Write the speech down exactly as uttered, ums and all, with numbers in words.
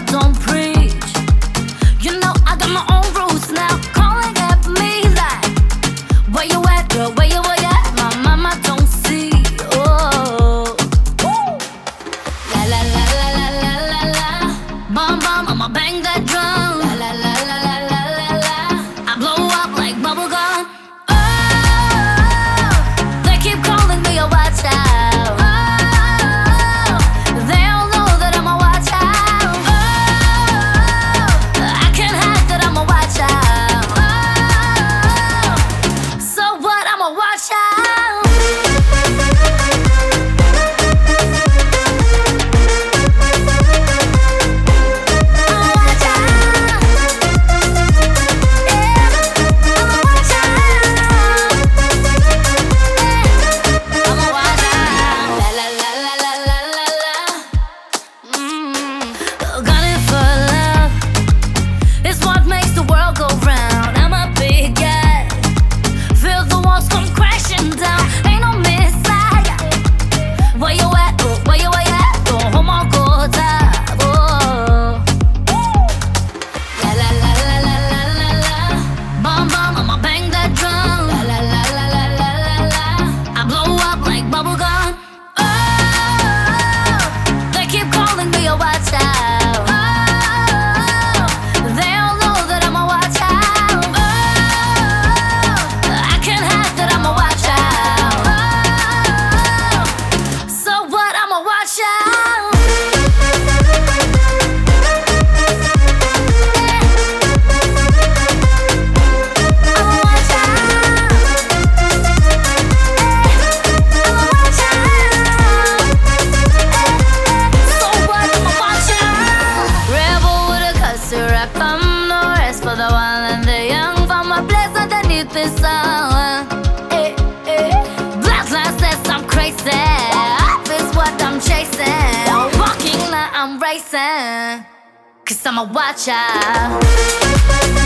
don't preach. You know I got my own rules now. Calling at me like, where you at, girl? Where you, where you at? My mama don't see. Oh, la la la la la la la la. Bum bum, I'ma bang that drum. La la la la la la la la. I blow up like bubble gum. Oh, they keep calling me a watch out. Oh, they all know that I'm a watch out. Oh, I can't hide that I'm a watch out. Oh, so what? I'm a watch out. This song, eh, eh. Bloodline says I'm crazy. Up is what I'm chasing. Walking like I'm racing, 'cause I'm a watch out.